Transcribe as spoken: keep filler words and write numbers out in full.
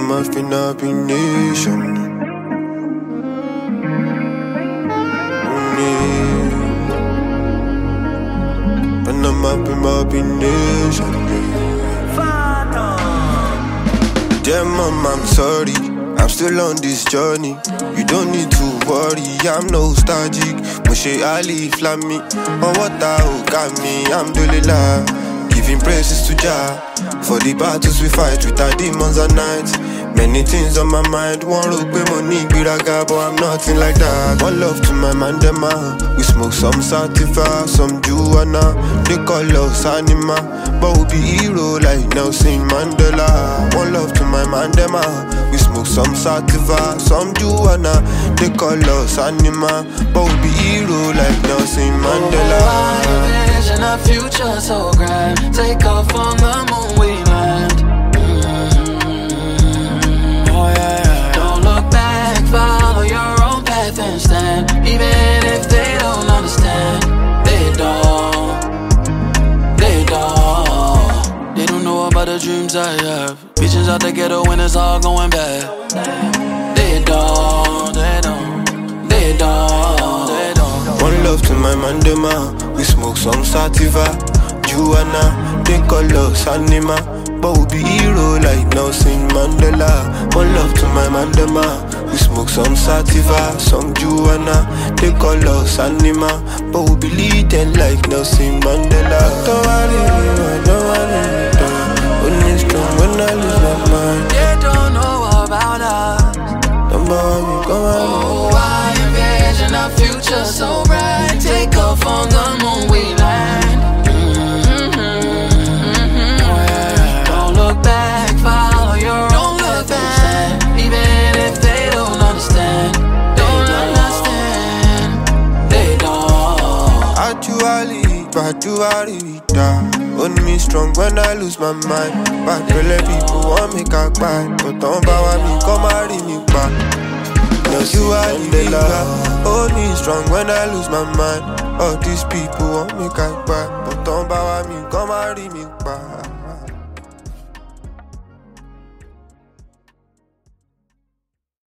Panama finna be nation. Panama finna be nation. Dear mom, I'm sorry, I'm still on this journey. You don't need to worry, I'm nostalgic. Moshe Ali Flammy, oh what I got me, I'm Dolila. Giving praises to Jah for the battles we fight with our demons at night. Many things on my mind, one look pay money, biraga, but I'm nothing like that. One love to my mandema. We smoke some sativa, some juana. They call us anima, but we be hero like Nelson Mandela. One love to my mandema. We smoke some sativa, some juana. They call us anima, but we be hero like Nelson Mandela. Oh, I envision a future so grand. Take off on the moon, we land. Follow your own path and stand. Even if they don't understand, they don't, they don't. They don't know about the dreams I have. Visions out the ghetto when it's all going bad. They don't, they don't, they don't, they don't. One love to my mandema. We smoke some sativa, juana. They call us anima, but we be hero like Nelson Mandela. One love to my mandema. We smoke some sativa, some juana. They call us anima, but we be leading like Nelson Mandela. Don't worry, I don't worry, don't. Only strong when I lose my mind. They don't know about us. Don't worry, come on. Oh, I envision a future so bright. Take off on the moon, we land. Only me strong when I lose my mind. Bad belly people want me cock back, but don't bow me, come marry me back. No, you are the love. Hold me strong when I lose my mind. All these people want me cock back, but don't bow me, come marry me back.